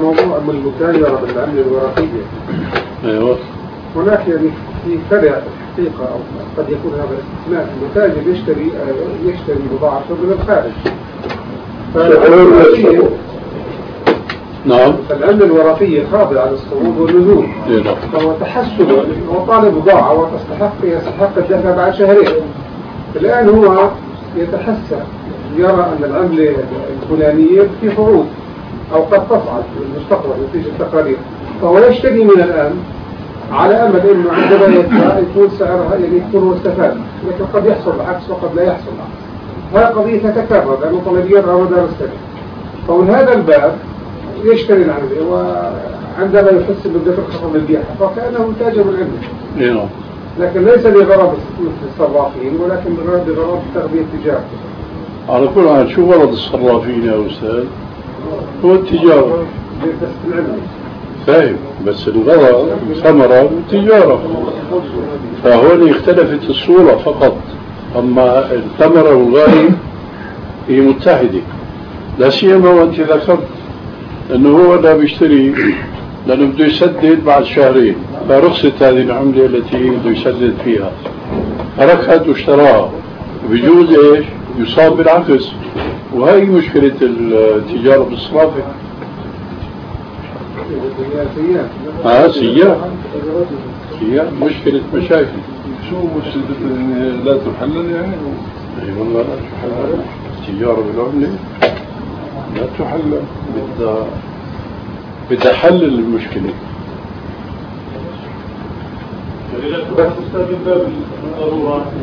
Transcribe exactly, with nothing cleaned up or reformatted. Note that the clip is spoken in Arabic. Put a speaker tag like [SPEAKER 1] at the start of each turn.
[SPEAKER 1] موضوع من المتاجرة بالعملة الورقية.
[SPEAKER 2] ايوه.
[SPEAKER 1] هناك يعني في فرع حقيقة أو قد يكون هذا الاستثناء، المتاجر يشتري يشتري بضاعة من الخارج. فالورقية
[SPEAKER 2] نعم.
[SPEAKER 1] العملة الورقية خاضعة للصعود والنزول.
[SPEAKER 2] نعم.
[SPEAKER 1] فهو تحسن وطالب بضاعة وتستحق يستحق الدفع بعد شهرين. الآن هو يتحسن، يرى أن العملة الفلانية في صعود أو قد تصعد في المستقبل نتيجة التقارير، فهو يشتري من الآن على أمل أنه عندما يدفع يكون سعرها يعني يكون هو استفاد، لكن قد يحصل العكس وقد لا يحصل العكس. هذه قضية تتكرر لأنه طلبيات على مدار السنة. فمن هذا الباب يشتري العملة وعندما يحس بالدفع خطر البيع فكأنه تاجر من عنده.
[SPEAKER 2] نعم.
[SPEAKER 1] لكن ليس لغرض الصرافين ولكن لغرض تغذية التجارة.
[SPEAKER 2] على كل حال شو غرض الصرافين يا أستاذ؟ هو التجارة. فاهم، بس الغرض ثمرة والتجارة، فهون اختلفت الصورة فقط، أما الثمرة والغاية هي متحدة. لا سيما وأنت ذكرت أنه هو لا بيشتري لأنه بده يسدد بعد شهرين، فرخصت هذه العملة التي بده يسدد فيها، فركت واشتراها، بيجوز إيش؟ يصاب بالعكس، وهي مشكلة التجارة بالصرافة. اه سياح سياح مشكلة مشاكل.
[SPEAKER 3] شو مشكلة لا تحلل يعني؟
[SPEAKER 2] اي والله لا تحلل التجارة بالعملة، لا تحلل، بدها بدها حل المشكلة.
[SPEAKER 4] بس استاذ باب الضرورة